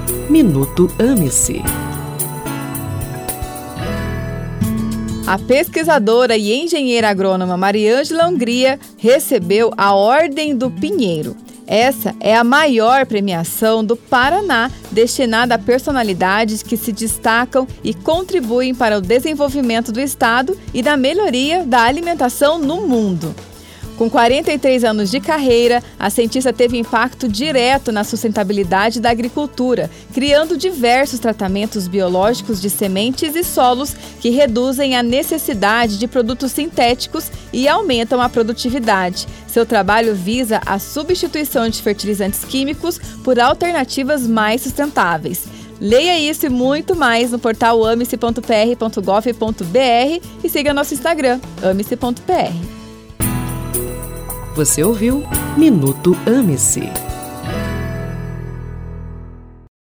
Minuto Ame-se. A pesquisadora e engenheira agrônoma Mariângela Hungria recebeu a Ordem do Pinheiro. Essa é a maior premiação do Paraná destinada a personalidades que se destacam e contribuem para o desenvolvimento do estado e da melhoria da alimentação no mundo. Com 43 anos de carreira, a cientista teve impacto direto na sustentabilidade da agricultura, criando diversos tratamentos biológicos de sementes e solos que reduzem a necessidade de produtos sintéticos e aumentam a produtividade. Seu trabalho visa a substituição de fertilizantes químicos por alternativas mais sustentáveis. Leia isso e muito mais no portal ame-se.pr.gov.br e siga nosso Instagram, ame-se.pr. Você ouviu Minuto Ame-se.